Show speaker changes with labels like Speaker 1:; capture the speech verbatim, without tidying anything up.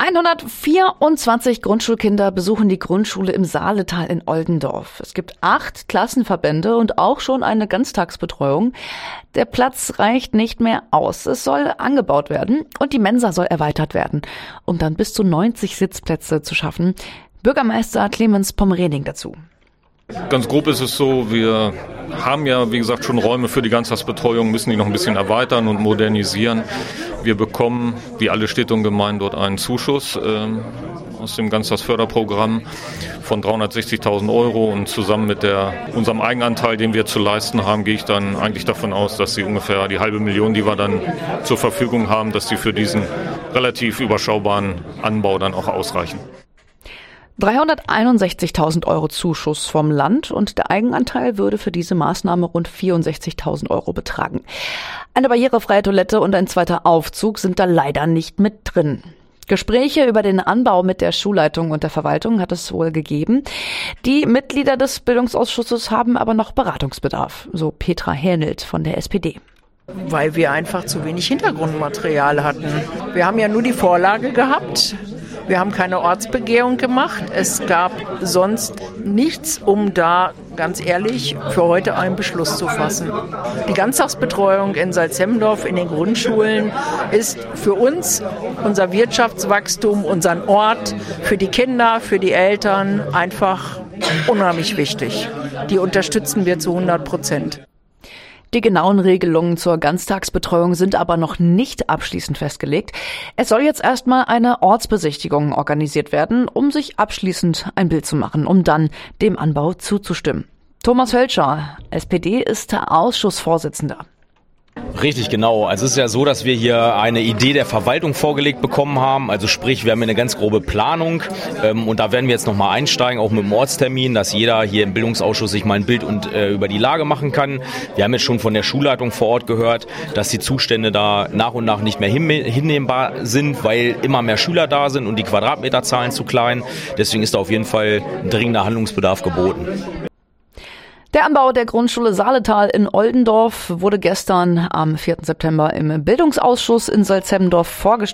Speaker 1: hundertvierundzwanzig Grundschulkinder besuchen die Grundschule im Saaletal in Oldendorf. Es gibt acht Klassenverbände und auch schon eine Ganztagsbetreuung. Der Platz reicht nicht mehr aus. Es soll angebaut werden und die Mensa soll erweitert werden, um dann bis zu neunzig Sitzplätze zu schaffen. Bürgermeister Clemens Pommerening dazu.
Speaker 2: Ganz grob ist es so, wir haben ja, wie gesagt, schon Räume für die Ganztagsbetreuung, müssen die noch ein bisschen erweitern und modernisieren. Wir bekommen, wie alle Städte und Gemeinden, dort einen Zuschuss äh, aus dem Ganztagsförderprogramm von dreihundertsechzigtausend Euro und zusammen mit der, unserem Eigenanteil, den wir zu leisten haben, gehe ich dann eigentlich davon aus, dass sie ungefähr die halbe Million, die wir dann zur Verfügung haben, dass die für diesen relativ überschaubaren Anbau dann auch ausreichen.
Speaker 1: dreihunderteinundsechzigtausend Euro Zuschuss vom Land und der Eigenanteil würde für diese Maßnahme rund vierundsechzigtausend Euro betragen. Eine barrierefreie Toilette und ein zweiter Aufzug sind da leider nicht mit drin. Gespräche über den Anbau mit der Schulleitung und der Verwaltung hat es wohl gegeben. Die Mitglieder des Bildungsausschusses haben aber noch Beratungsbedarf, so Petra Hähnelt von der S P D.
Speaker 3: Weil wir einfach zu wenig Hintergrundmaterial hatten. Wir haben ja nur die Vorlage gehabt. Wir haben keine Ortsbegehung gemacht. Es gab sonst nichts, um da, ganz ehrlich, für heute einen Beschluss zu fassen. Die Ganztagsbetreuung in Salzhemmendorf in den Grundschulen ist für uns, unser Wirtschaftswachstum, unseren Ort, für die Kinder, für die Eltern einfach unheimlich wichtig. Die unterstützen wir zu hundert Prozent.
Speaker 1: Die genauen Regelungen zur Ganztagsbetreuung sind aber noch nicht abschließend festgelegt. Es soll jetzt erstmal eine Ortsbesichtigung organisiert werden, um sich abschließend ein Bild zu machen, um dann dem Anbau zuzustimmen. Thomas Hölscher, S P D, ist Ausschussvorsitzender.
Speaker 4: Richtig, genau. Also es ist ja so, dass wir hier eine Idee der Verwaltung vorgelegt bekommen haben. Also sprich, wir haben eine ganz grobe Planung ähm, und da werden wir jetzt nochmal einsteigen, auch mit dem Ortstermin, dass jeder hier im Bildungsausschuss sich mal ein Bild und äh, über die Lage machen kann. Wir haben jetzt schon von der Schulleitung vor Ort gehört, dass die Zustände da nach und nach nicht mehr hin- hinnehmbar sind, weil immer mehr Schüler da sind und die Quadratmeterzahlen zu klein. Deswegen ist da auf jeden Fall ein dringender Handlungsbedarf geboten.
Speaker 1: Der Anbau der Grundschule Saaletal in Oldendorf wurde gestern am vierten September im Bildungsausschuss in Salzhemmendorf vorgestellt.